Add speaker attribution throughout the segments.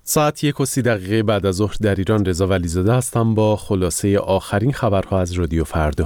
Speaker 1: ساعت 1:30 بعد از ظهر در ایران. رضا ولیزاده هستم با خلاصه آخرین خبرها از رادیو فردا.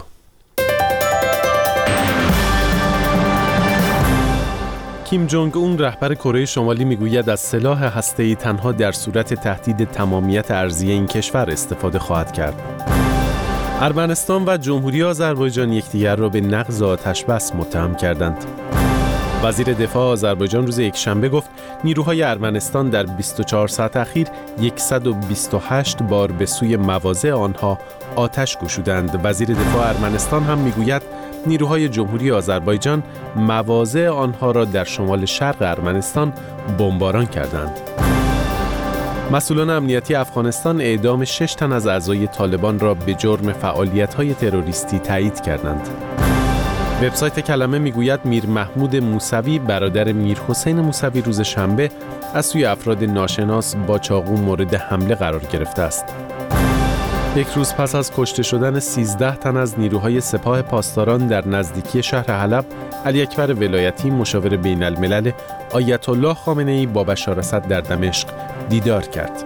Speaker 1: کیم جونگ اون رهبر کره شمالی میگوید از سلاح هسته‌ای تنها در صورت تهدید تمامیت ارضی این کشور استفاده خواهد کرد. ارمنستان و جمهوری آذربایجان یکدیگر را به نقض آتش‌بس متهم کردند. وزیر دفاع آذربایجان روز یکشنبه گفت نیروهای ارمنستان در 24 ساعت اخیر 128 بار به سوی مواضع آنها آتش گشودند. وزیر دفاع ارمنستان هم میگوید نیروهای جمهوری آذربایجان مواضع آنها را در شمال شرق ارمنستان بمباران کردند. مسئولان امنیتی افغانستان اعدام 6 تن از اعضای طالبان را به جرم فعالیت‌های تروریستی تایید کردند. وبسایت کلمه میگوید میر محمود موسوی برادر میر حسین موسوی روز شنبه از سوی افراد ناشناس با چاقو مورد حمله قرار گرفته است. یک روز پس از کشته شدن 13 تن از نیروهای سپاه پاسداران در نزدیکی شهر حلب، علی اکبر ولایتی مشاور بین الملل آیت الله خامنه‌ای با بشار اسد در دمشق دیدار کرد.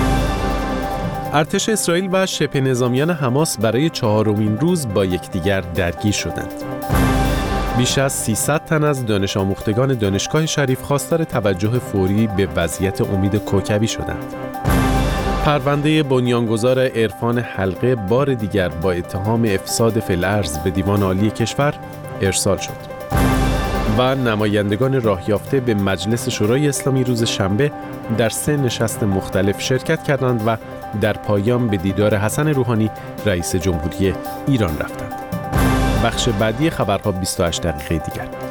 Speaker 1: ارتش اسرائیل و شبه نظامیان حماس برای 4مین روز با یکدیگر درگیر شدند. بیش از 300 تن از دانش آموختگان دانشگاه شریف خواستار توجه فوری به وضعیت امید کوکبی شدند. پرونده بنیانگذار عرفان حلقه بار دیگر با اتهام افساد فی الارض به دیوان عالی کشور ارسال شد. و نمایندگان راهیافته به مجلس شورای اسلامی روز شنبه در 3 نشست مختلف شرکت کردند و در پایان به دیدار حسن روحانی رئیس جمهوری ایران رفتند. بخش بعدی خبرها 28 دقیقه دیگر.